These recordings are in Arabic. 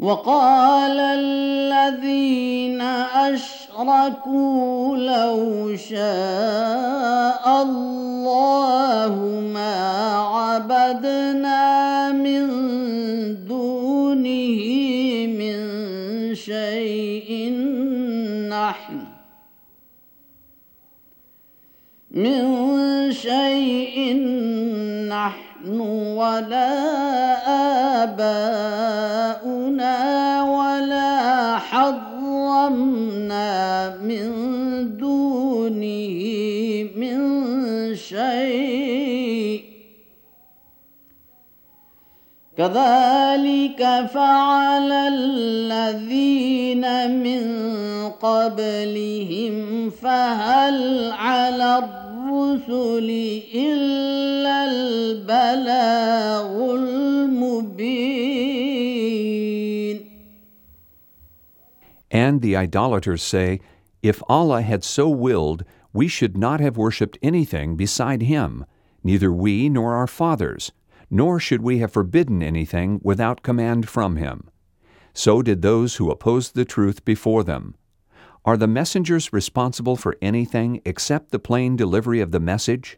وقال الذين أشركوا لو شاء الله ما عبدنا من دونه من شيء نحن ولا آباؤنا ولا حرمنا من دونه من شيء كذلك فعل الذين من قبلهم فهل على الرسل إلا البلاغ المبين. And the idolaters say, if Allah had so willed, we should not have worshipped anything beside Him, neither we nor our fathers, nor should we have forbidden anything without command from Him. So did those who opposed the truth before them. Are the messengers responsible for anything except the plain delivery of the message?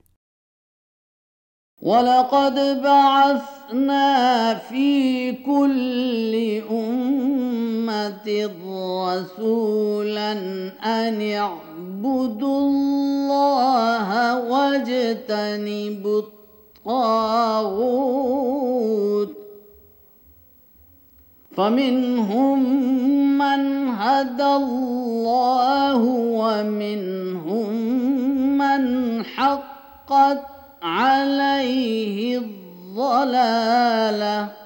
وَلَقَدْ بَعَثْنَا فِي كُلِّ أُمَّةٍ رَّسُولًا أَنِ اعْبُدُوا اللَّهَ وَاجْتَنِبُوا الطَّاغُوتَ فَمِنْهُم مَّنْ هَدَى اللَّهُ وَمِنْهُم مَّنْ حَقَّتْ عليه الضلالة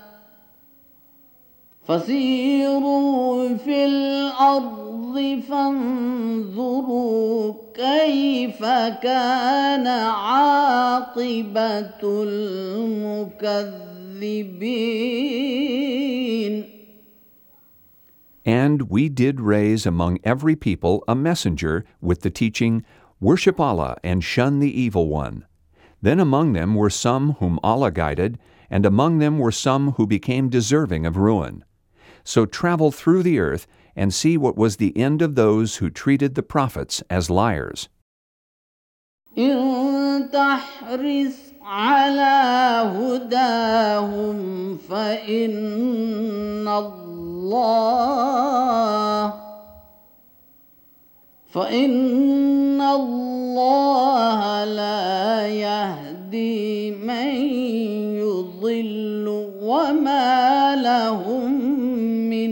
فسيروا في الأرض فانظروا كيف كان عاقبة المكذبين. And we did raise among every people a messenger with the teaching, worship Allah and shun the evil one. Then among them were some whom Allah guided, and among them were some who became deserving of ruin. So travel through the earth and see what was the end of those who treated the prophets as liars. إن تحرص على هداهم فإن الله لا يهدي من يضل وما لهم من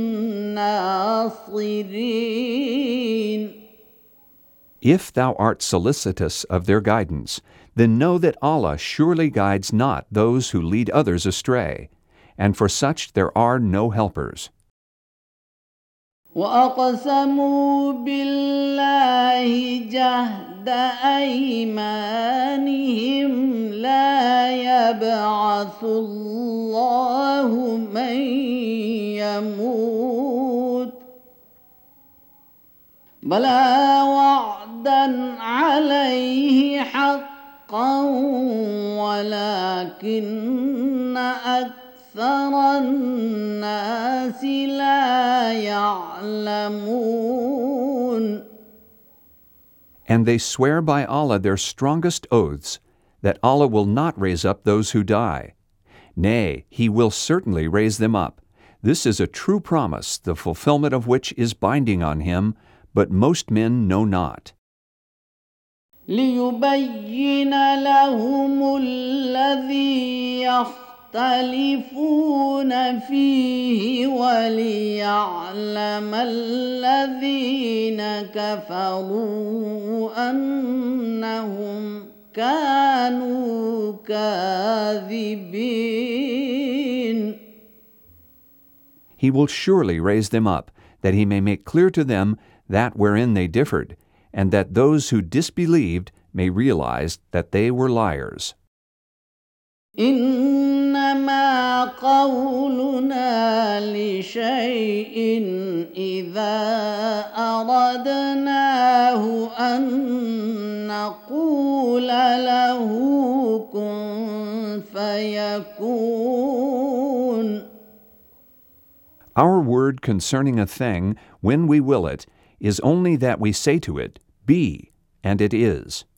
ناصرين. If thou art solicitous of their guidance, then know that Allah surely guides not those who lead others astray, and for such there are no helpers. وَأَقْسَمُوا بِاللَّهِ جَهْدَ أَيْمَانِهِمْ لَا يَبْعَثُ اللَّهُ مَن يَمُوتُ بَلَى وَعْدًا عَلَيْهِ حَقًّا وَلَكِنَّ أكثر الناس لا يعلمون. And they swear by Allah their strongest oaths, that Allah will not raise up those who die. Nay, He will certainly raise them up. This is a true promise, the fulfillment of which is binding on Him, but most men know not. ليبين لهم الذي يختلفون فيه وليعلم الذين كفروا أنهم كانوا كاذبين. He will surely raise them up, that He may make clear to them that wherein they differed, and that those who disbelieved may realize that they were liars. إنما قولنا لشيء إذا أردناه أن نقول له كن فيكون. Our word concerning a thing, when we will it, is only that we say to it, Be, and it is.